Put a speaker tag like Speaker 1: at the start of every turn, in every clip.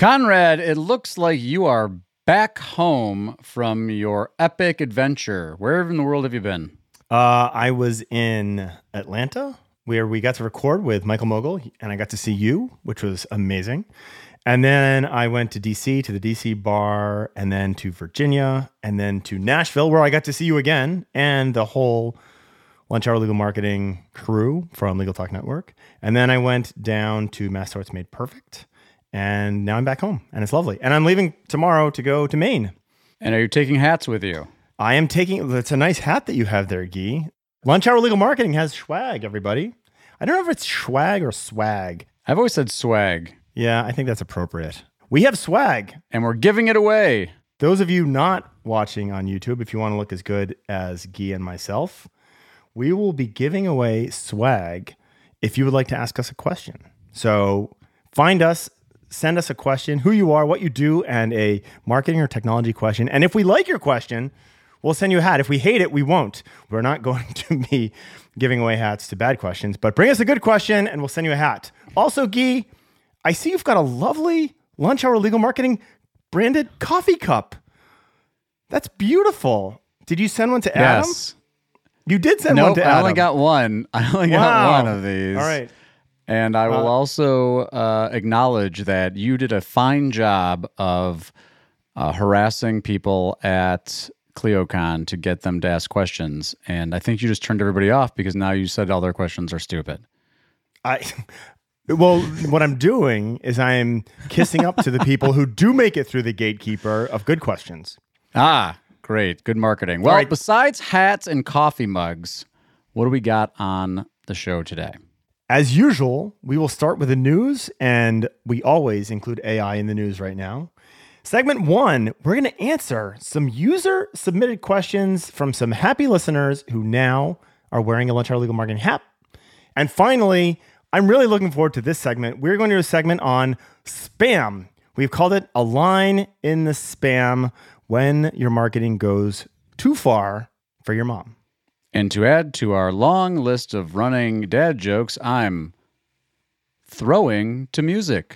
Speaker 1: Conrad, it looks like you are back home from your epic adventure. Where in the world have you been?
Speaker 2: I was in Atlanta, where we got to record with Michael Mogul, and I got to see you, which was amazing. And then I went to DC, to the DC bar, and then to Virginia, and then to Nashville, where I got to see you again, and the whole Lunch Hour Legal Marketing crew from Legal Talk Network. And then I went down to Mass Torts Made Perfect, and now I'm back home, and it's lovely. And I'm leaving tomorrow to go to Maine.
Speaker 1: And are you taking hats with you?
Speaker 2: I am taking, it's a nice hat that you have there, Guy. Lunch Hour Legal Marketing has swag, everybody. I don't know if it's swag or swag.
Speaker 1: I've always said swag.
Speaker 2: Yeah, I think that's appropriate. We have swag.
Speaker 1: And we're giving it away.
Speaker 2: Those of you not watching on YouTube, if you want to look as good as Guy and myself, we will be giving away swag if you would like to ask us a question. So find us, send us a question, who you are, what you do, and a marketing or technology question. And if we like your question, we'll send you a hat. If we hate it, we won't. We're not going to be giving away hats to bad questions, but bring us a good question and we'll send you a hat. Also, Guy, I see you've got a lovely Lunch Hour Legal Marketing branded coffee cup. That's beautiful. Did you send one to Adam?
Speaker 1: Yes.
Speaker 2: You did send one to Adam.
Speaker 1: I only got one. I only got one of these.
Speaker 2: All right.
Speaker 1: And I will also acknowledge that you did a fine job of harassing people at CleoCon to get them to ask questions. And I think you just turned everybody off because now you said all their questions are stupid.
Speaker 2: Well, what I'm doing is I'm kissing up to the people who do make it through the gatekeeper of good questions.
Speaker 1: Ah, great. Good marketing. Well, besides hats and coffee mugs, what do we got on the show today?
Speaker 2: As usual, we will start with the news, and we always include AI in the news right now. Segment 1, we're going to answer some user-submitted questions from some happy listeners who now are wearing a Lunch Hour Legal Marketing hat. And finally, I'm really looking forward to this segment. We're going to do a segment on spam. We've called it a line in the spam when your marketing goes too far for your mom.
Speaker 1: And to add to our long list of running dad jokes, I'm throwing to music.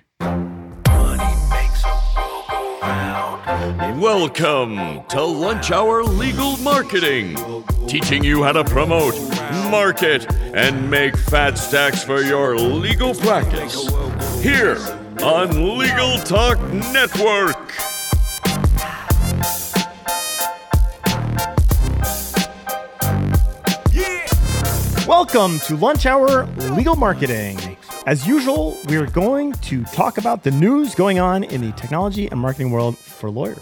Speaker 3: Welcome to Lunch Hour Legal Marketing, teaching you how to promote, market, and make fat stacks for your legal practice. Here on Legal Talk Network.
Speaker 2: Welcome to Lunch Hour Legal Marketing. As usual, we're going to talk about the news going on in the technology and marketing world for lawyers.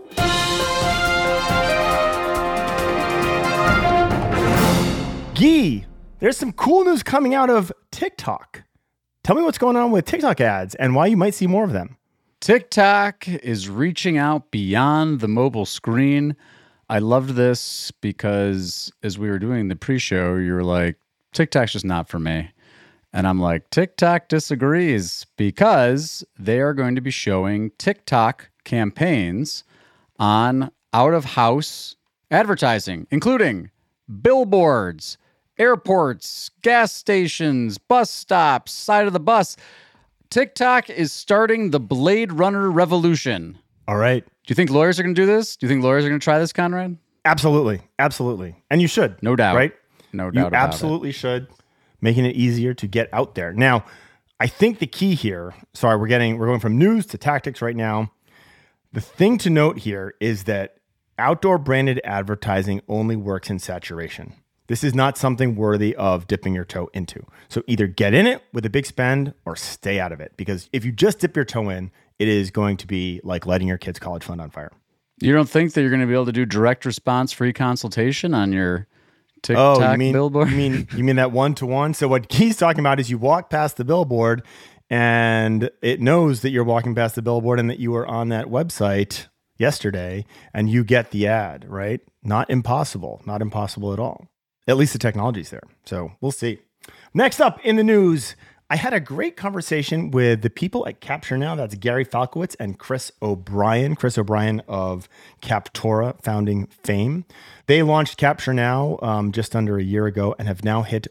Speaker 2: Guy, there's some cool news coming out of TikTok. Tell me what's going on with TikTok ads and why you might see more of them.
Speaker 1: TikTok is reaching out beyond the mobile screen. I loved this because as we were doing the pre-show, you were like, TikTok's just not for me. And I'm like, TikTok disagrees because they are going to be showing TikTok campaigns on out-of-house advertising, including billboards, airports, gas stations, bus stops, side of the bus. TikTok is starting the Blade Runner revolution.
Speaker 2: All right.
Speaker 1: Do you think lawyers are going to do this? Do you think lawyers are going to try this, Conrad?
Speaker 2: Absolutely. Absolutely. And you should.
Speaker 1: No doubt.
Speaker 2: Right?
Speaker 1: No doubt about it.
Speaker 2: You absolutely should. Making it easier to get out there. Now, I think the key here, we're going from news to tactics right now. The thing to note here is that outdoor branded advertising only works in saturation. This is not something worthy of dipping your toe into. So either get in it with a big spend or stay out of it. Because if you just dip your toe in, it is going to be like lighting your kid's college fund on fire.
Speaker 1: You don't think that you're going to be able to do direct response free consultation on your TikTok billboard?
Speaker 2: You mean that one-to-one? So what he's talking about is you walk past the billboard and it knows that you're walking past the billboard and that you were on that website yesterday and you get the ad, right? Not impossible at all. At least the technology's there. So we'll see. Next up in the news, I had a great conversation with the people at Capture Now. That's Gary Falkowitz and Chris O'Brien. Chris O'Brien of Captora founding fame. They launched Capture Now just under a year ago and have now hit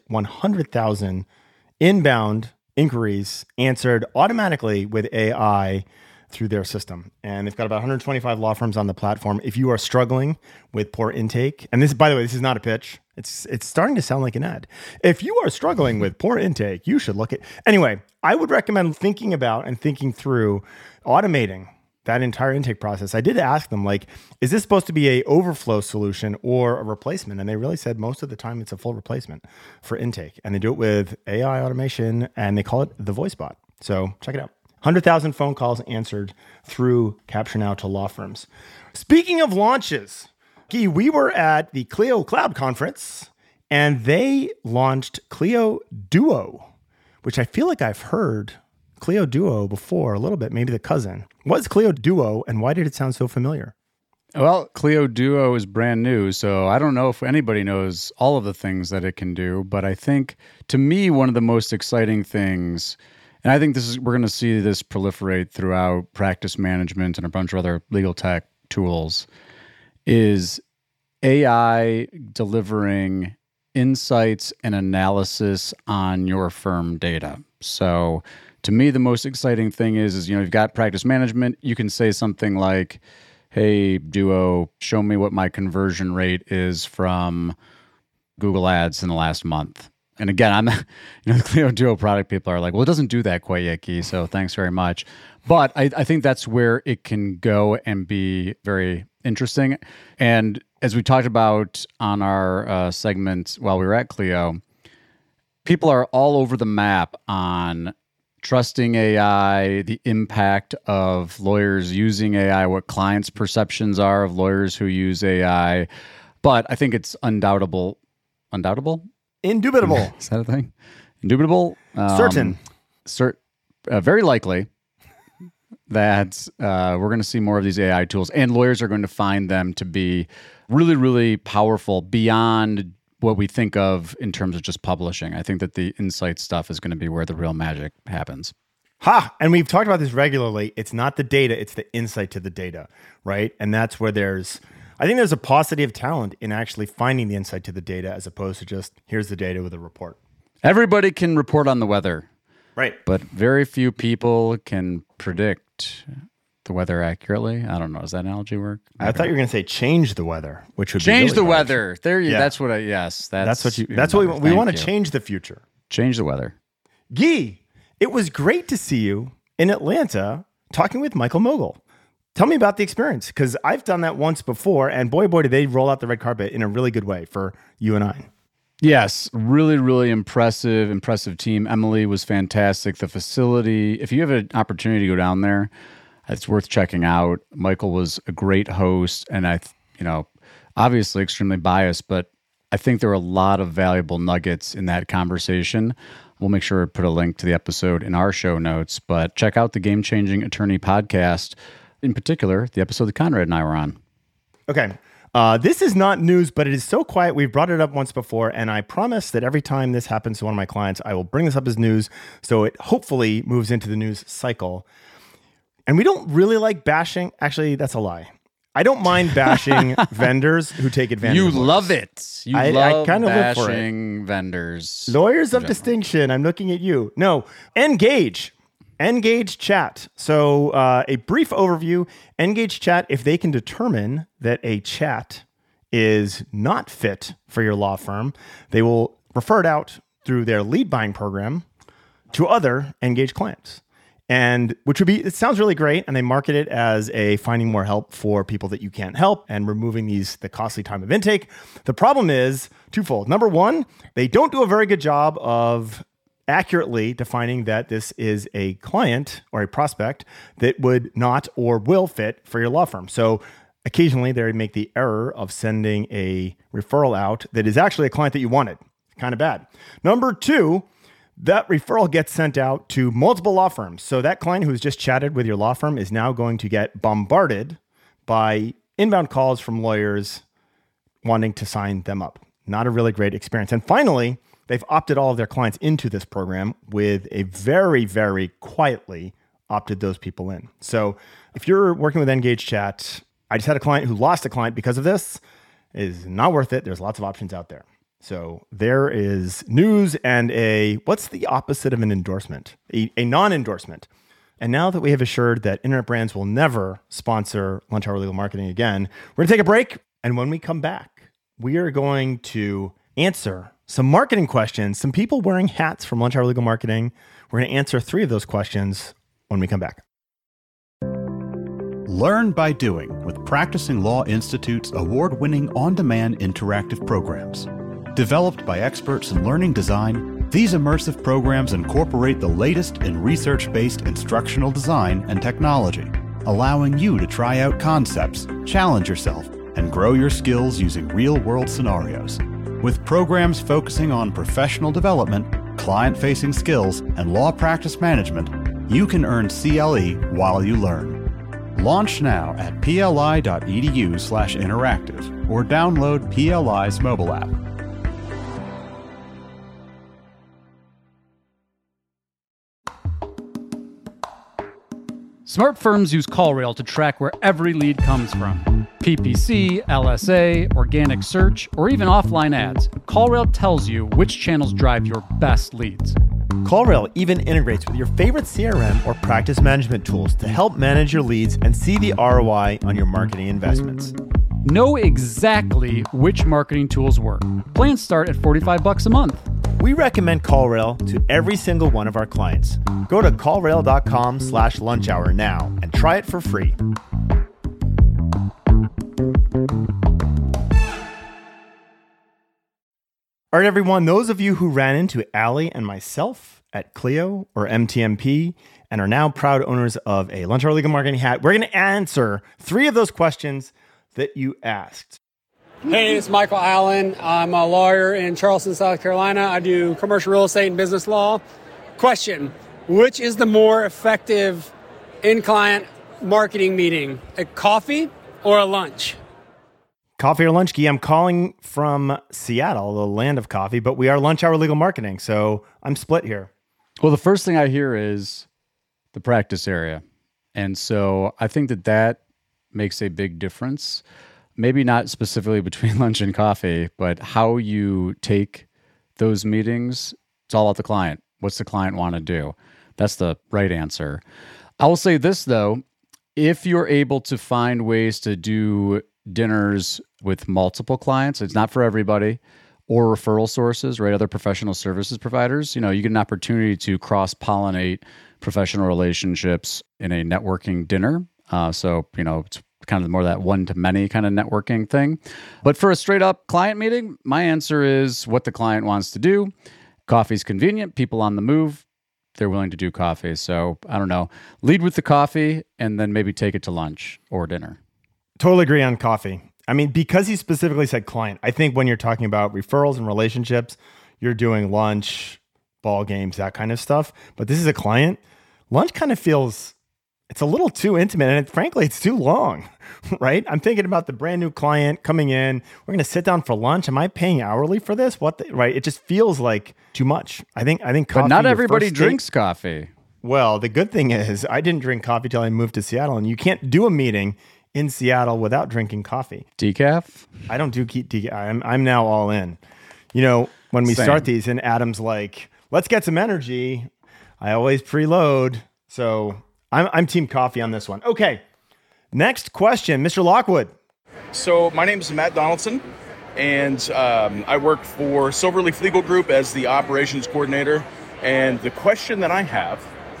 Speaker 2: 100,000 inbound inquiries answered automatically with AI through their system. And they've got about 125 law firms on the platform. If you are struggling with poor intake, and this, by the way, this is not a pitch. It's starting to sound like an ad. If you are struggling with poor intake, you should look at. Anyway, I would recommend thinking about and thinking through automating that entire intake process. I did ask them, like, is this supposed to be a overflow solution or a replacement? And they really said most of the time it's a full replacement for intake. And they do it with AI automation, and they call it the voice bot. So check it out. 100,000 phone calls answered through Capture Now to law firms. Speaking of launches, Guy, we were at the Clio Cloud Conference, and they launched Clio Duo, which I feel like I've heard Clio Duo before a little bit, maybe the cousin. What's Clio Duo, and why did it sound so familiar?
Speaker 1: Well, Clio Duo is brand new, so I don't know if anybody knows all of the things that it can do, but I think, to me, one of the most exciting things, and I think we're going to see this proliferate throughout practice management and a bunch of other legal tech tools, is AI delivering insights and analysis on your firm data. So to me, the most exciting thing is you've got practice management. You can say something like, hey, Duo, show me what my conversion rate is from Google Ads in the last month. And again, the Clio Duo product people are like, well, it doesn't do that quite yet, Guy, so thanks very much. But I think that's where it can go and be very interesting. And as we talked about on our segment while we were at Clio, people are all over the map on trusting AI, the impact of lawyers using AI, what clients' perceptions are of lawyers who use AI. But I think it's undoubtable.
Speaker 2: Indubitable.
Speaker 1: Is that a thing? Indubitable?
Speaker 2: Certain.
Speaker 1: Very likely that we're going to see more of these AI tools, and lawyers are going to find them to be really, really powerful beyond what we think of in terms of just publishing. I think that the insight stuff is going to be where the real magic happens.
Speaker 2: And we've talked about this regularly. It's not the data, it's the insight to the data, right? And that's where I think there's a paucity of talent in actually finding the insight to the data as opposed to just, here's the data with a report.
Speaker 1: Everybody can report on the weather.
Speaker 2: Right.
Speaker 1: But very few people can predict the weather accurately. I don't know. Does that analogy work?
Speaker 2: I thought you were going to say change the weather, which would
Speaker 1: change
Speaker 2: be really
Speaker 1: the
Speaker 2: hard.
Speaker 1: weather. There you.
Speaker 2: Yeah.
Speaker 1: That's what I. Yes.
Speaker 2: That's what we want to change the future.
Speaker 1: Change the weather.
Speaker 2: Guy, it was great to see you in Atlanta talking with Michael Mogul. Tell me about the experience, because I've done that once before, and boy, did they roll out the red carpet in a really good way for you and I.
Speaker 1: Yes, really, really impressive team. Emily was fantastic. The facility, if you have an opportunity to go down there, it's worth checking out. Michael was a great host, and obviously extremely biased, but I think there were a lot of valuable nuggets in that conversation. We'll make sure to put a link to the episode in our show notes, but check out the Game Changing Attorney podcast, in particular, the episode that Conrad and I were on.
Speaker 2: Okay. This is not news, but it is so quiet. We've brought it up once before, and I promise that every time this happens to one of my clients, I will bring this up as news, so it hopefully moves into the news cycle. And we don't really like bashing. Actually, that's a lie. I don't mind bashing vendors who take advantage
Speaker 1: You
Speaker 2: of lawyers.
Speaker 1: love it.
Speaker 2: I
Speaker 1: love
Speaker 2: kind of live for it.
Speaker 1: bashing vendors.
Speaker 2: Lawyers of distinction. I'm looking at you. No, Engage Chat. So a brief overview. Engage Chat, if they can determine that a chat is not fit for your law firm, they will refer it out through their lead buying program to other Engage clients. And which would be, it sounds really great. And they market it as a finding more help for people that you can't help and removing the costly time of intake. The problem is twofold. Number one, they don't do a very good job of accurately defining that this is a client or a prospect that would not or will fit for your law firm. So occasionally they make the error of sending a referral out that is actually a client that you wanted. Kind of bad. Number two, that referral gets sent out to multiple law firms. So that client who's just chatted with your law firm is now going to get bombarded by inbound calls from lawyers wanting to sign them up. Not a really great experience. And finally, they've opted all of their clients into this program with a very, very quietly opted those people in. So if you're working with Engage Chat, I just had a client who lost a client because of this. It is not worth it. There's lots of options out there. So there is news and what's the opposite of an endorsement? A non-endorsement. And now that we have assured that Internet Brands will never sponsor Lunch Hour Legal Marketing again, we're going to take a break. And when we come back, we are going to answer some marketing questions, some people wearing hats from Lunch Hour Legal Marketing. We're going to answer 3 of those questions when we come back.
Speaker 4: Learn by doing with Practicing Law Institute's award-winning on-demand interactive programs. Developed by experts in learning design, these immersive programs incorporate the latest in research-based instructional design and technology, allowing you to try out concepts, challenge yourself, and grow your skills using real-world scenarios. With programs focusing on professional development, client-facing skills, and law practice management, you can earn CLE while you learn. Launch now at pli.edu/interactive or download PLI's mobile app.
Speaker 5: Smart firms use CallRail to track where every lead comes from. PPC, LSA, organic search, or even offline ads. CallRail tells you which channels drive your best leads.
Speaker 2: CallRail even integrates with your favorite CRM or practice management tools to help manage your leads and see the ROI on your marketing investments.
Speaker 5: Know exactly which marketing tools work. Plans start at $45 a month.
Speaker 2: We recommend CallRail to every single one of our clients. Go to callrail.com/lunchhour now and try it for free. All right, everyone, those of you who ran into Allie and myself at Clio or MTMP and are now proud owners of a Lunch Hour Legal Marketing hat, we're going to answer 3 of those questions that you asked.
Speaker 6: Hey, it's Michael Allen. I'm a lawyer in Charleston, South Carolina. I do commercial real estate and business law. Question, which is the more effective in-client marketing meeting, a coffee or a lunch?
Speaker 2: Coffee or lunch, Guy? I'm calling from Seattle, the land of coffee, but we are Lunch Hour Legal Marketing, so I'm split here.
Speaker 1: Well, the first thing I hear is the practice area. And so I think that makes a big difference. Maybe not specifically between lunch and coffee, but how you take those meetings, it's all about the client. What's the client want to do? That's the right answer. I will say this, though. If you're able to find ways to do dinners with multiple clients, it's not for everybody, or referral sources, right? Other professional services providers, you get an opportunity to cross-pollinate professional relationships in a networking dinner. So it's kind of more that one-to-many kind of networking thing. But for a straight-up client meeting, my answer is what the client wants to do. Coffee's convenient. People on the move, they're willing to do coffee. So I don't know. Lead with the coffee and then maybe take it to lunch or dinner.
Speaker 2: Totally agree on coffee. I mean, because he specifically said client, I think when you're talking about referrals and relationships, you're doing lunch, ball games, that kind of stuff. But this is a client. Lunch kind of feels, it's a little too intimate, and frankly, it's too long, right? I'm thinking about the brand new client coming in. We're going to sit down for lunch. Am I paying hourly for this? Right? It just feels like too much. I think coffee.
Speaker 1: But not everybody drinks coffee.
Speaker 2: Well, the good thing is I didn't drink coffee till I moved to Seattle, and you can't do a meeting in Seattle without drinking coffee.
Speaker 1: Decaf?
Speaker 2: I don't do decaf. I'm now all in. When we start these and Adam's like, let's get some energy, I always preload. So I'm team coffee on this one. Okay. Next question, Mr. Lockwood.
Speaker 7: So my name is Matt Donaldson, and I work for Silverleaf Legal Group as the operations coordinator. And the question that I have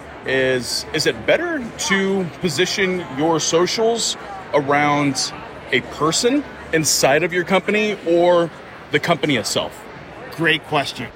Speaker 7: is it better to position your socials around a person inside of your company or the company itself?
Speaker 2: Great question.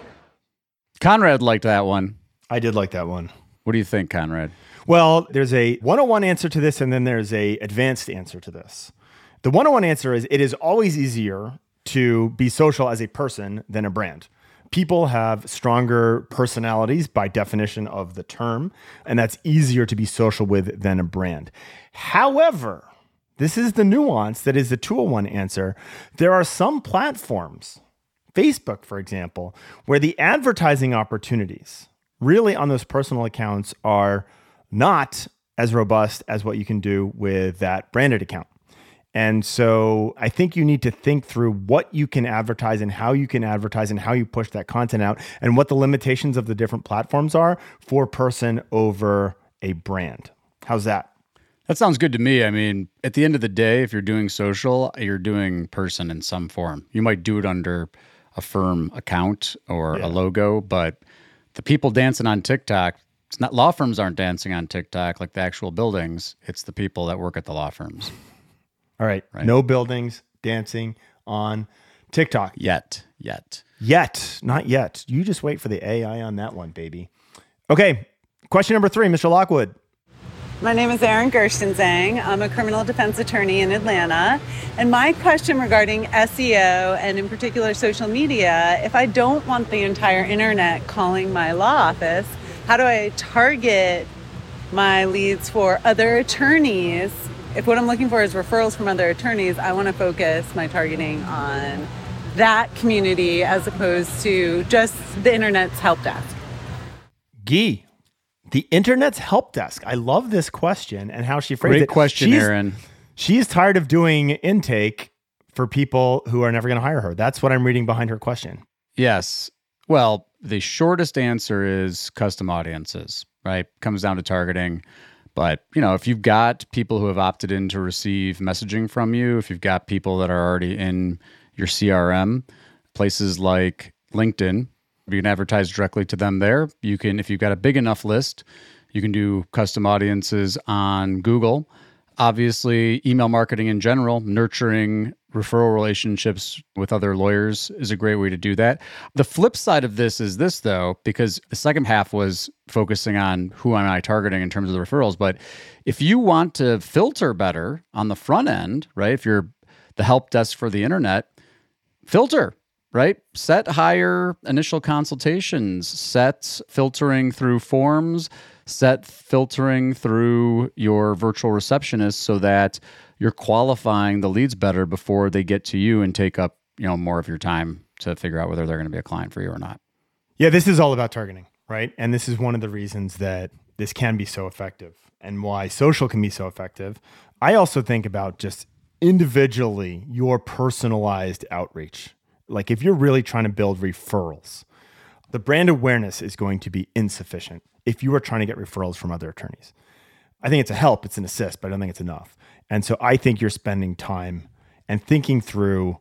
Speaker 1: Conrad liked that one.
Speaker 2: I did like that one.
Speaker 1: What do you think, Conrad?
Speaker 2: Well, there's a 101 answer to this, and then there's a advanced answer to this. The 101 answer is it is always easier to be social as a person than a brand. People have stronger personalities by definition of the term, and that's easier to be social with than a brand. However, this is the nuance that is the 201 answer. There are some platforms, Facebook, for example, where the advertising opportunities really on those personal accounts are not as robust as what you can do with that branded account. And so I think you need to think through what you can advertise and how you can advertise and how you push that content out and what the limitations of the different platforms are for person over a brand. How's that?
Speaker 1: That sounds good to me. I mean, at the end of the day, if you're doing social, you're doing person in some form. You might do it under a firm account or a logo, but the people dancing on TikTok, it's not, law firms aren't dancing on TikTok like the actual buildings. It's the people that work at the law firms.
Speaker 2: All right. No buildings dancing on TikTok.
Speaker 1: Yet.
Speaker 2: Not yet. You just wait for the AI on that one, baby. Okay. Question number 3, Mr. Lockwood.
Speaker 8: My name is Erin Gerstenzang. I'm a criminal defense attorney in Atlanta. And my question regarding SEO and in particular social media, if I don't want the entire internet calling my law office, how do I target my leads for other attorneys? If what I'm looking for is referrals from other attorneys, I want to focus my targeting on that community as opposed to just the internet's help desk.
Speaker 2: Guy, the internet's help desk. I love this question and how she phrased it.
Speaker 1: Great question, Erin.
Speaker 2: She's tired of doing intake for people who are never going to hire her. That's what I'm reading behind her question.
Speaker 1: Yes. Well, the shortest answer is custom audiences, right? Comes down to targeting. But, if you've got people who have opted in to receive messaging from you, if you've got people that are already in your CRM, places like LinkedIn, you can advertise directly to them there. You can, if you've got a big enough list, you can do custom audiences on Google. Obviously, email marketing in general, nurturing referral relationships with other lawyers is a great way to do that. The flip side of this is this, though, because the second half was focusing on who am I targeting in terms of the referrals. But if you want to filter better on the front end, right? If you're the help desk for the internet, filter, right? Set higher initial consultations, set filtering through forms, set filtering through your virtual receptionist so that you're qualifying the leads better before they get to you and take up, more of your time to figure out whether they're going to be a client for you or not.
Speaker 2: Yeah, this is all about targeting, right? And this is one of the reasons that this can be so effective and why social can be so effective. I also think about just individually your personalized outreach. Like if you're really trying to build referrals, the brand awareness is going to be insufficient if you are trying to get referrals from other attorneys. I think it's a help, it's an assist, but I don't think it's enough. And so I think you're spending time and thinking through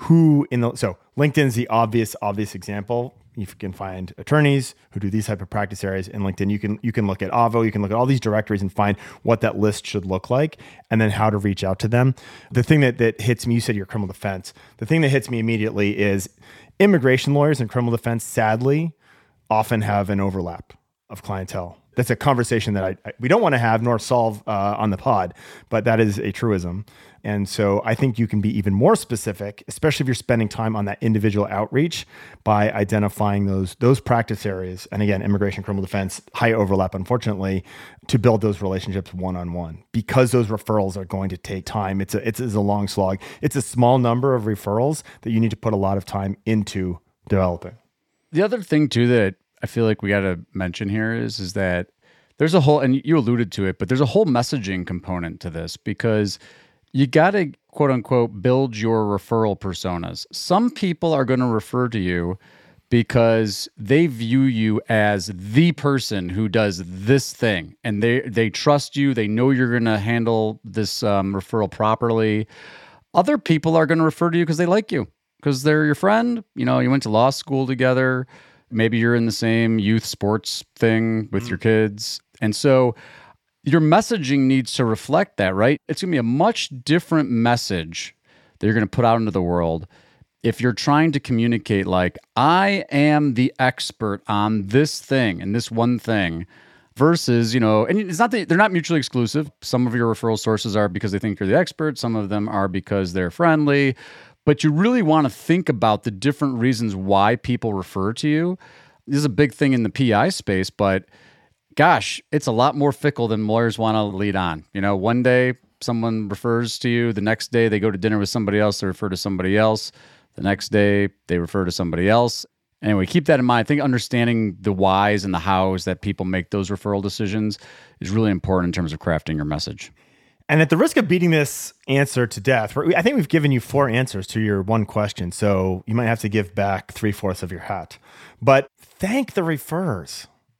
Speaker 2: so LinkedIn's the obvious example. You can find attorneys who do these type of practice areas in LinkedIn. You can look at Avvo, you can look at all these directories and find what that list should look like and then how to reach out to them. The thing that hits me, you said you're criminal defense. The thing that hits me immediately is immigration lawyers and criminal defense, sadly, often have an overlap of clientele. That's a conversation that we don't want to have nor solve on the pod, but that is a truism. And so I think you can be even more specific, especially if you're spending time on that individual outreach by identifying those practice areas. And again, immigration, criminal defense, high overlap, unfortunately, to build those relationships one-on-one because those referrals are going to take time. It's a long slog. It's a small number of referrals that you need to put a lot of time into developing.
Speaker 1: The other thing too that I feel like we got to mention here is that there's a whole, and you alluded to it, but there's a whole messaging component to this because you got to, quote unquote, build your referral personas. Some people are going to refer to you because they view you as the person who does this thing and they trust you. They know you're going to handle this referral properly. Other people are going to refer to you because they like you, because they're your friend. You went to law school together. Maybe you're in the same youth sports thing with your kids. And so your messaging needs to reflect that, right? It's going to be a much different message that you're going to put out into the world if you're trying to communicate like, I am the expert on this thing and this one thing versus, and it's not that they're not mutually exclusive. Some of your referral sources are because they think you're the expert. Some of them are because they're friendly. But you really want to think about the different reasons why people refer to you. This is a big thing in the PI space, but gosh, it's a lot more fickle than lawyers want to lead on. One day someone refers to you, the next day they go to dinner with somebody else, they refer to somebody else. The next day they refer to somebody else. Anyway, keep that in mind. I think understanding the whys and the hows that people make those referral decisions is really important in terms of crafting your message.
Speaker 2: And at the risk of beating this answer to death, I think we've given you 4 answers to your one question. So you might have to give back 3/4 of your hat. But thank the referrers.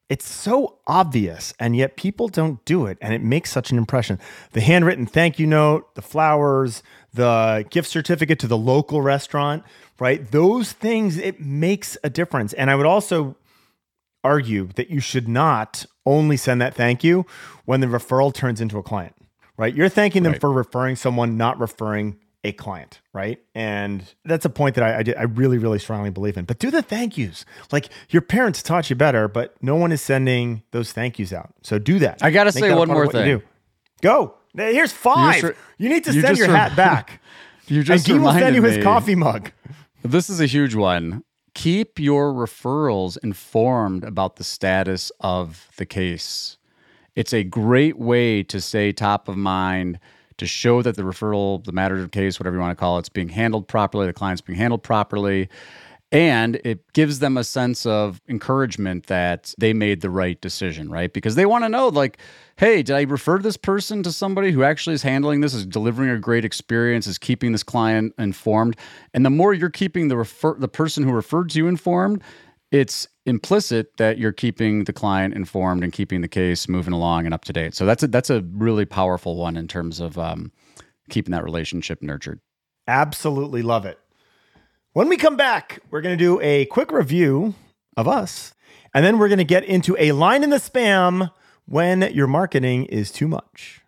Speaker 2: It's so obvious, and yet people don't do it, and it makes such an impression. The handwritten thank you note, the flowers, the gift certificate to the local restaurant, right? Those things, it makes a difference. And I would also argue that you should not only send that thank you when the referral turns into a client, right? You're thanking them for referring someone, not referring a client, right? And that's a point that I really, really strongly believe in. But do the thank yous. Like, your parents taught you better, but no one is sending those thank yous out. So do that.
Speaker 1: I got to say one more thing.
Speaker 2: Go. Here's 5. You need to send your hat back.
Speaker 1: You just
Speaker 2: and he will
Speaker 1: reminded
Speaker 2: send you his
Speaker 1: me.
Speaker 2: coffee mug.
Speaker 1: This is a huge one. Keep your referrals informed about the status of the case. It's a great way to stay top of mind, to show that the referral, the matter of case, whatever you want to call it, is being handled properly, the client's being handled properly, and it gives them a sense of encouragement that they made the right decision, right? Because they want to know, like, hey, did I refer this person to somebody who actually is handling this, is delivering a great experience, is keeping this client informed? And the more you're keeping the person who referred to you informed, it's implicit that you're keeping the client informed and keeping the case moving along and up to date. So that's a really powerful one in terms of keeping that relationship nurtured.
Speaker 2: Absolutely love it. When we come back, we're going to do a quick review of us, and then we're going to get into a line in the spam when your marketing is too much.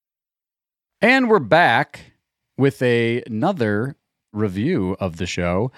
Speaker 1: And we're back with another review of the show.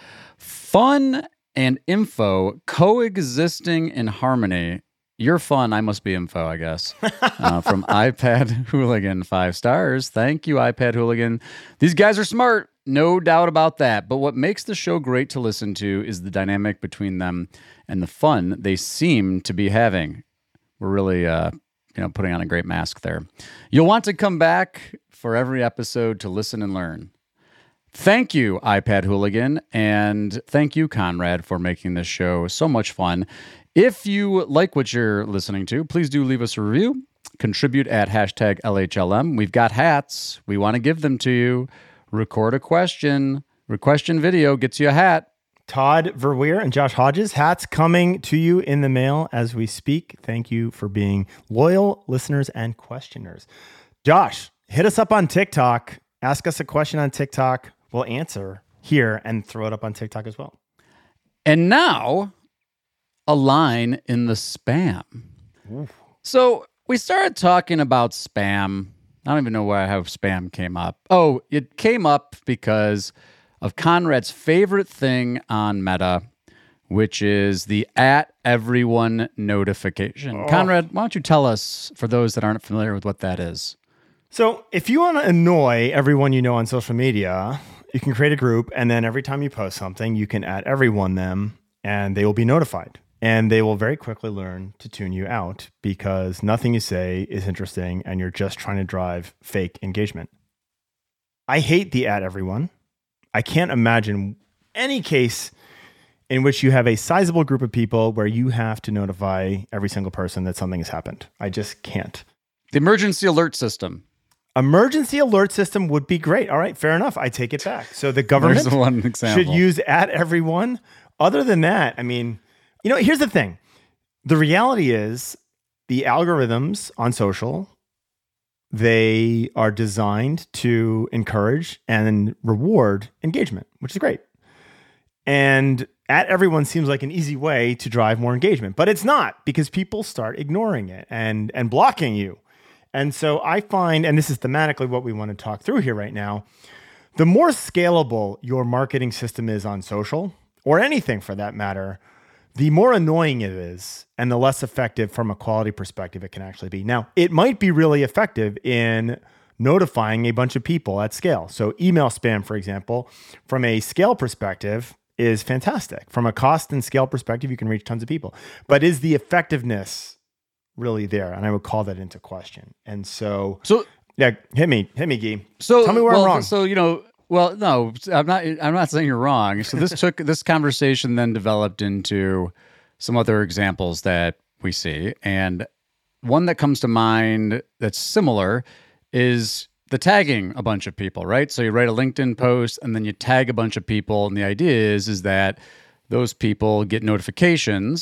Speaker 1: Fun and info coexisting in harmony. You're fun, I must be info, I guess. From iPad Hooligan, 5 stars. Thank you, iPad Hooligan. These guys are smart, no doubt about that. But what makes the show great to listen to is the dynamic between them and the fun they seem to be having. We're really putting on a great mask there. You'll want to come back for every episode to listen and learn. Thank you, iPad Hooligan, and thank you, Conrad, for making this show so much fun. If you like what you're listening to, please do leave us a review. Contribute at #LHLM. We've got hats. We want to give them to you. Record a question. Question video gets you a hat.
Speaker 2: Todd Verweer and Josh Hodges, hats coming to you in the mail as we speak. Thank you for being loyal listeners and questioners. Josh, hit us up on TikTok. Ask us a question on TikTok. We'll answer here and throw it up on TikTok as well.
Speaker 1: And now, a line in the spam.
Speaker 2: Ooh.
Speaker 1: So we started talking about spam. I don't even know how spam came up. Oh, it came up because of Conrad's favorite thing on Meta, which is the @everyone notification.
Speaker 2: Oh.
Speaker 1: Conrad, why don't you tell us, for those that aren't familiar with what that is?
Speaker 2: So if you want to annoy everyone you know on social media, you can create a group, and then every time you post something, you can @everyone them, and they will be notified. And they will very quickly learn to tune you out because nothing you say is interesting, and you're just trying to drive fake engagement. I hate the @everyone. I can't imagine any case in which you have a sizable group of people where you have to notify every single person that something has happened. I just can't.
Speaker 1: The emergency alert system.
Speaker 2: Emergency alert system would be great. All right, fair enough. I take it back. So the government
Speaker 1: There's one example.
Speaker 2: should use @everyone. Other than that, I mean, here's the thing. The reality is the algorithms on social, they are designed to encourage and reward engagement, which is great. And @everyone seems like an easy way to drive more engagement, but it's not, because people start ignoring it and blocking you. And so I find, and this is thematically what we want to talk through here right now, the more scalable your marketing system is on social, or anything for that matter, the more annoying it is and the less effective from a quality perspective it can actually be. Now, it might be really effective in notifying a bunch of people at scale. So email spam, for example, from a scale perspective is fantastic. From a cost and scale perspective, you can reach tons of people. But is the effectiveness really there? And I would call that into question. And so yeah, hit me, Guy.
Speaker 1: So
Speaker 2: tell me where I'm wrong.
Speaker 1: So, well, no, I'm not saying you're wrong. So this conversation then developed into some other examples that we see. And one that comes to mind that's similar is the tagging a bunch of people, right? So you write a LinkedIn post and then you tag a bunch of people. And the idea is that those people get notifications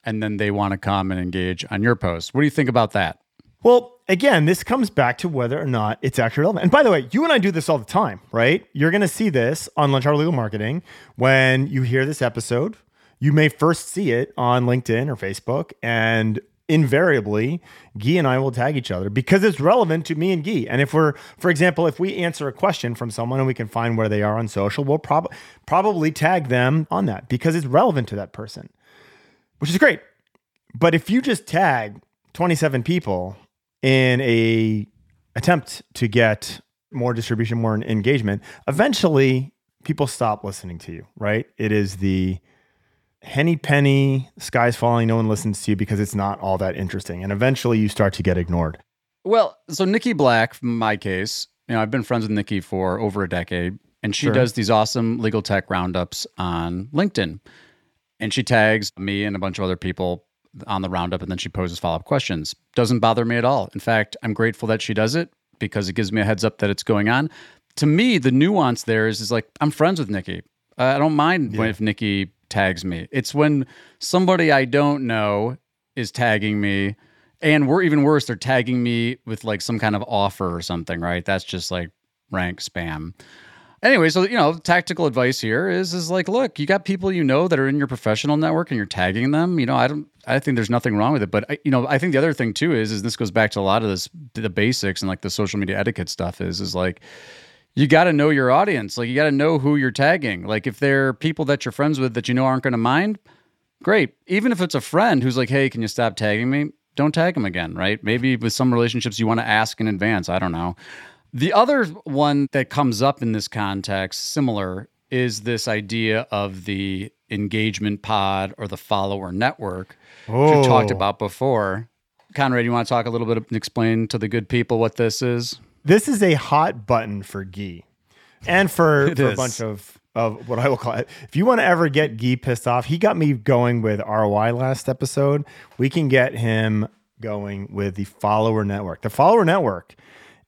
Speaker 1: and then they want to come and engage on your post. What do you think about that?
Speaker 2: Well, again, this comes back to whether or not it's actually relevant. And by the way, you and I do this all the time, right? You're going to see this on Lunch Hour Legal Marketing. When you hear this episode, you may first see it on LinkedIn or Facebook, and invariably, Guy and I will tag each other because it's relevant to me and Guy. And if we're, for example, if we answer a question from someone and we can find where they are on social, we'll probably tag them on that because it's relevant to that person, which is great. But if you just tag 27 people in a attempt to get more distribution, more engagement, eventually people stop listening to you, right? It is the henny penny, sky's falling, no one listens to you because it's not all that interesting. And eventually you start to get ignored.
Speaker 1: Well, so Nikki Black, from my case, I've been friends with Nikki for over a decade, and she does these awesome legal tech roundups on LinkedIn. And she tags me and a bunch of other people on the roundup, and then she poses follow-up questions. Doesn't bother me at all. In fact, I'm grateful that she does it because it gives me a heads up that it's going on. To me, the nuance there is like, I'm friends with Nikki. I don't mind if Nikki tags me. It's when somebody I don't know is tagging me, and we're even worse, they're tagging me with like some kind of offer or something, right? That's just like rank spam. Anyway, so, tactical advice here is like, look, you got people that are in your professional network and you're tagging them. I think there's nothing wrong with it. But, I think the other thing too is this goes back to a lot of the basics and like the social media etiquette stuff is like, you got to know your audience. Like, you got to know who you're tagging. Like, if they're people that you're friends with that aren't going to mind, great. Even if it's a friend who's like, hey, can you stop tagging me? Don't tag them again, right? Maybe with some relationships you want to ask in advance. I don't know. The other one that comes up in this context, similar, is this idea of the engagement pod or the follower network, which we've talked about before. Conrad, you want to talk a little bit and explain to the good people what this is?
Speaker 2: This is a hot button for Guy and for a bunch of what I will call it. If you want to ever get Guy pissed off, he got me going with ROI last episode. We can get him going with the follower network. The follower network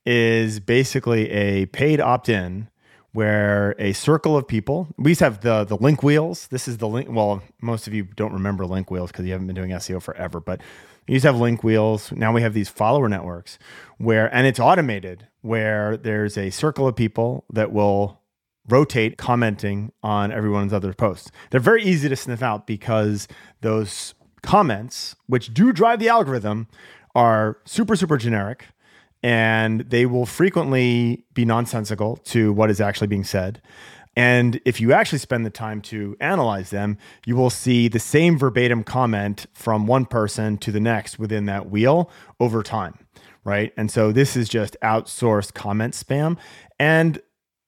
Speaker 2: is basically a paid opt-in where a circle of people, we used to have the link wheels. This is the link. Well, most of you don't remember link wheels because you haven't been doing SEO forever, but you used to have link wheels. Now we have these follower networks and it's automated, where there's a circle of people that will rotate commenting on everyone's other posts. They're very easy to sniff out because those comments, which do drive the algorithm, are super, super generic. And they will frequently be nonsensical to what is actually being said. And if you actually spend the time to analyze them, you will see the same verbatim comment from one person to the next within that wheel over time, right? And so this is just outsourced comment spam. And,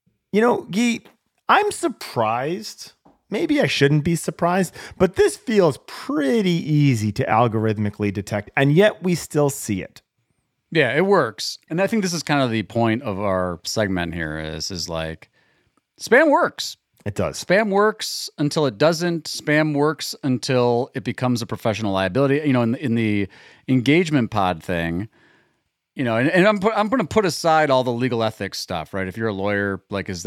Speaker 2: Guy, I'm surprised. Maybe I shouldn't be surprised, but this feels pretty easy to algorithmically detect, and yet we still see it.
Speaker 1: Yeah, it works. And I think this is kind of the point of our segment here is like, spam works.
Speaker 2: It does.
Speaker 1: Spam works until it doesn't. Spam works until it becomes a professional liability. In the engagement pod thing, and I'm going to put aside all the legal ethics stuff, right? If you're a lawyer, like, is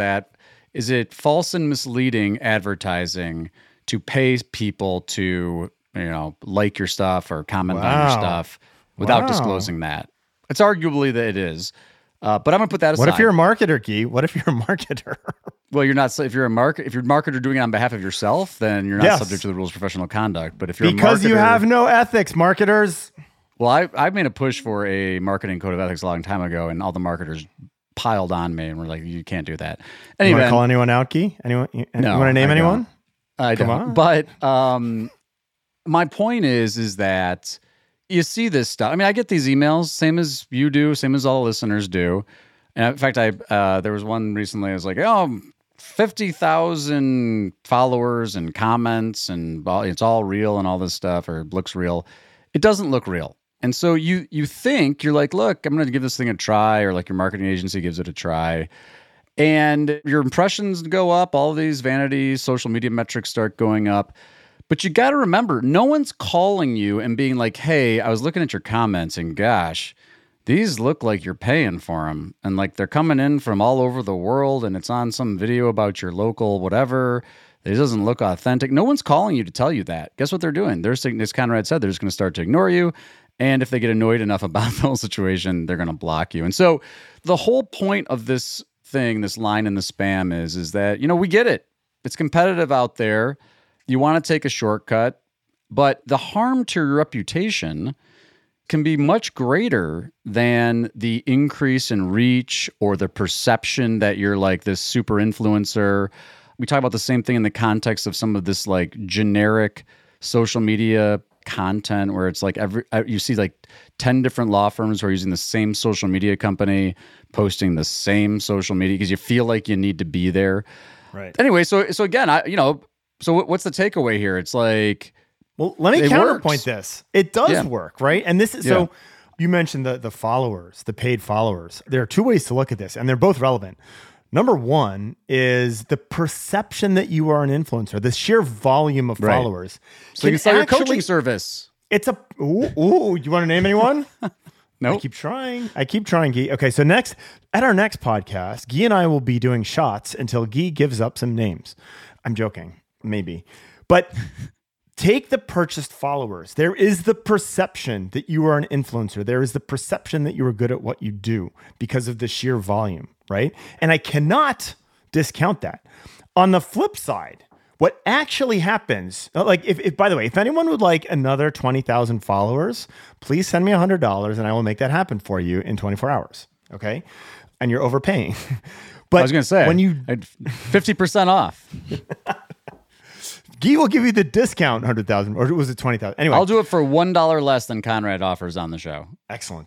Speaker 1: it false and misleading advertising to pay people to, like your stuff or comment on your stuff without disclosing that? It's arguably that it is, but I'm gonna put that aside.
Speaker 2: What if you're a marketer, Guy? What if you're a marketer?
Speaker 1: Well, you're not. If you're a marketer doing it on behalf of yourself, then you're not subject to the rules of professional conduct. But if you're
Speaker 2: because you have no ethics, marketers.
Speaker 1: Well, I made a push for a marketing code of ethics a long time ago, and all the marketers piled on me and were like, "You can't do that." Anyway,
Speaker 2: you want to call anyone out, Guy? Anyone?
Speaker 1: No,
Speaker 2: you want to name anyone?
Speaker 1: I don't. But my point is that you see this stuff. I mean, I get these emails, same as you do, same as all the listeners do. And in fact, there was one recently. I was like, 50,000 followers and comments, and it's all real and all this stuff, or looks real. It doesn't look real. And so you think, you're like, look, I'm going to give this thing a try, or like your marketing agency gives it a try. And your impressions go up, all these vanity social media metrics start going up. But you got to remember, no one's calling you and being like, hey, I was looking at your comments and gosh, these look like you're paying for them. And like they're coming in from all over the world and it's on some video about your local whatever. It doesn't look authentic. No one's calling you to tell you that. Guess what they're doing? They're, as Conrad said, they're just going to start to ignore you. And if they get annoyed enough about the whole situation, they're going to block you. And so the whole point of this thing, this line in the spam is that, we get it. It's competitive out there. You want to take a shortcut, but the harm to your reputation can be much greater than the increase in reach or the perception that you're like this super influencer. We talk about the same thing in the context of some of this like generic social media content where it's like you see like 10 different law firms who are using the same social media company, posting the same social media because you feel like you need to be there.
Speaker 2: Right.
Speaker 1: Anyway, so again, so what's the takeaway here? It's like,
Speaker 2: well, let me counterpoint this. It does work, right? And this is so you mentioned the followers, the paid followers. There are two ways to look at this, and they're both relevant. Number one is the perception that you are an influencer, the sheer volume of followers.
Speaker 1: So you can sell your coaching service.
Speaker 2: It's a ooh. You want to name anyone?
Speaker 1: No.
Speaker 2: I keep trying, Guy. Okay, so at our next podcast, Guy and I will be doing shots until Guy gives up some names. I'm joking, maybe. But take the purchased followers. There is the perception that you are an influencer. There is the perception that you are good at what you do because of the sheer volume, right? And I cannot discount that. On the flip side, what actually happens, like if by the way, if anyone would like another 20,000 followers, please send me $100 and I will make that happen for you in 24 hours. Okay. And you're overpaying. But
Speaker 1: I was going to say,
Speaker 2: when you
Speaker 1: 50% off,
Speaker 2: Guy will give you the discount 100,000, or was it 20,000? Anyway,
Speaker 1: I'll do it for $1 less than Conrad offers on the show.
Speaker 2: Excellent.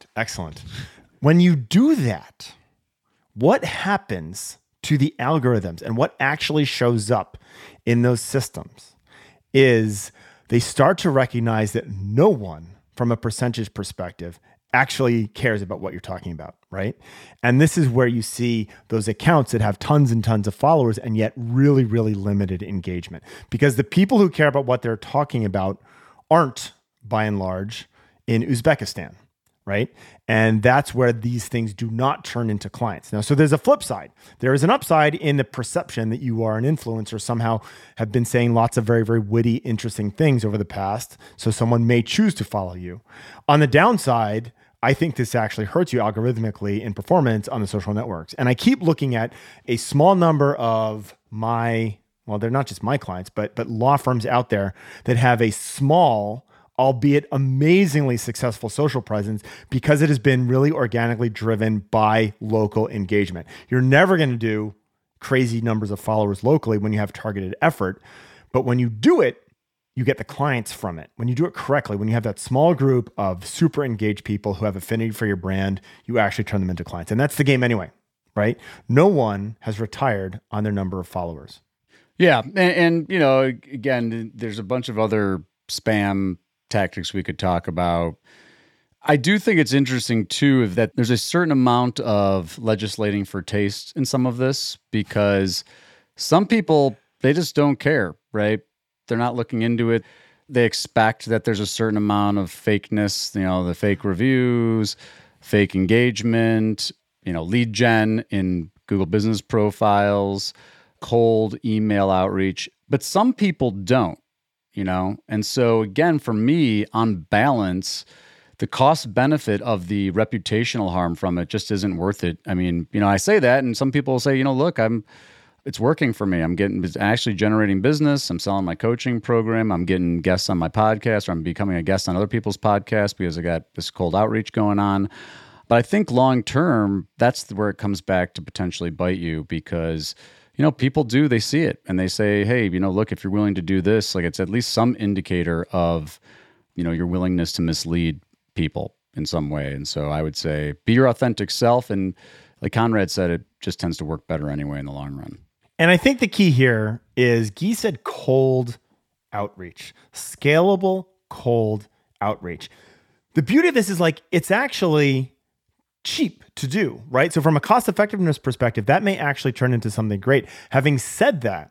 Speaker 2: When you do that, what happens to the algorithms and what actually shows up in those systems is they start to recognize that no one, from a percentage perspective, actually cares about what you're talking about, right? And this is where you see those accounts that have tons and tons of followers and yet really, really limited engagement. Because the people who care about what they're talking about aren't, by and large, in Uzbekistan, right? And that's where these things do not turn into clients. Now, so there's a flip side. There is an upside in the perception that you are an influencer, somehow have been saying lots of very, very witty, interesting things over the past. So someone may choose to follow you. On the downside, I think this actually hurts you algorithmically in performance on the social networks. And I keep looking at a small number of they're not just my clients, but law firms out there that have a small, albeit amazingly successful social presence because it has been really organically driven by local engagement. You're never going to do crazy numbers of followers locally when you have targeted effort. But when you do it, you get the clients from it. When you do it correctly, when you have that small group of super engaged people who have affinity for your brand, you actually turn them into clients. And that's the game anyway, right? No one has retired on their number of followers.
Speaker 1: Yeah. And again, there's a bunch of other spam tactics we could talk about. I do think it's interesting too that there's a certain amount of legislating for taste in some of this because some people, they just don't care, right? They're not looking into it. They expect that there's a certain amount of fakeness, the fake reviews, fake engagement, lead gen in Google business profiles, cold email outreach. But some people don't. And so again, for me, on balance, the cost benefit of the reputational harm from it just isn't worth it. I mean, I say that and some people say, look, it's working for me. It's actually generating business. I'm selling my coaching program. I'm getting guests on my podcast, or I'm becoming a guest on other people's podcasts because I got this cold outreach going on. But I think long-term, that's where it comes back to potentially bite you because people they see it and they say, hey, look, if you're willing to do this, like it's at least some indicator of, your willingness to mislead people in some way. And so I would say be your authentic self. And like Conrad said, it just tends to work better anyway in the long run.
Speaker 2: And I think the key here is Guy said cold outreach, scalable cold outreach. The beauty of this is it's actually cheap to do, right? So from a cost effectiveness perspective, that may actually turn into something great. Having said that,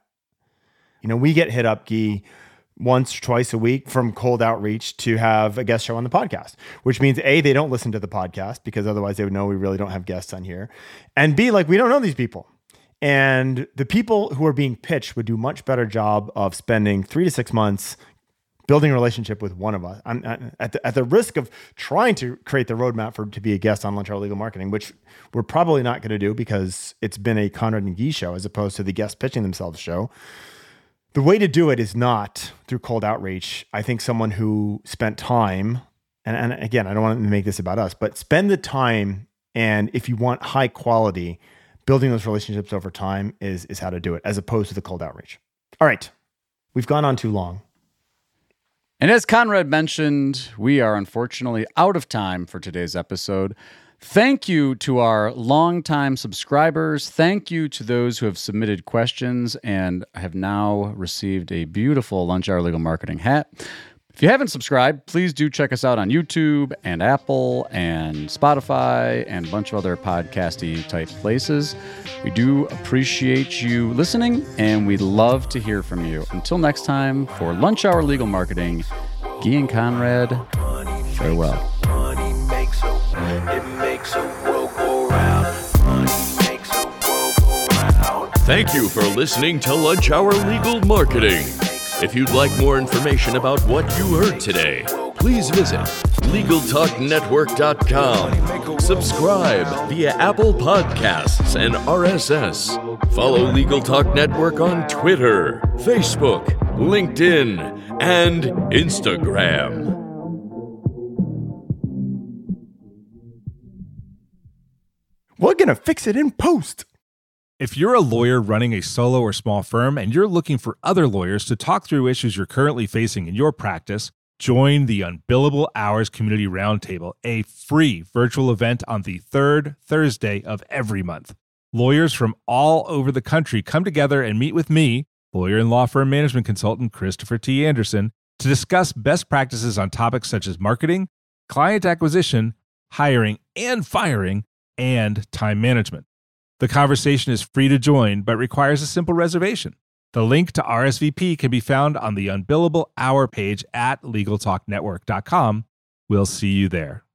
Speaker 2: we get hit up, Guy, once or twice a week from cold outreach to have a guest show on the podcast, which means A, they don't listen to the podcast because otherwise they would know we really don't have guests on here. And B, we don't know these people. And the people who are being pitched would do much better job of spending 3 to 6 months building a relationship with one of us. I'm at the risk of trying to create the roadmap to be a guest on Lunch Hour Legal Marketing, which we're probably not going to do because it's been a Conrad and Guy show as opposed to the guest pitching themselves show. The way to do it is not through cold outreach. I think someone who spent time, and again, I don't want to make this about us, but spend the time, and if you want high quality, building those relationships over time is how to do it, as opposed to the cold outreach. All right, we've gone on too long.
Speaker 1: And as Conrad mentioned, we are unfortunately out of time for today's episode. Thank you to our longtime subscribers. Thank you to those who have submitted questions and have now received a beautiful Lunch Hour Legal Marketing hat. If you haven't subscribed, please do check us out on YouTube and Apple and Spotify and a bunch of other podcasty type places. We do appreciate you listening, and we'd love to hear from you. Until next time, for Lunch Hour Legal Marketing, Guy and Conrad, farewell.
Speaker 3: Thank you for listening to Lunch Hour Legal Marketing. If you'd like more information about what you heard today, please visit LegalTalkNetwork.com. Subscribe via Apple Podcasts and RSS. Follow Legal Talk Network on Twitter, Facebook, LinkedIn, and Instagram.
Speaker 2: We're going to fix it in post.
Speaker 9: If you're a lawyer running a solo or small firm and you're looking for other lawyers to talk through issues you're currently facing in your practice, join the Unbillable Hours Community Roundtable, a free virtual event on the third Thursday of every month. Lawyers from all over the country come together and meet with me, lawyer and law firm management consultant Christopher T. Anderson, to discuss best practices on topics such as marketing, client acquisition, hiring and firing, and time management. The conversation is free to join, but requires a simple reservation. The link to RSVP can be found on the Unbillable Hour page at LegalTalkNetwork.com. We'll see you there.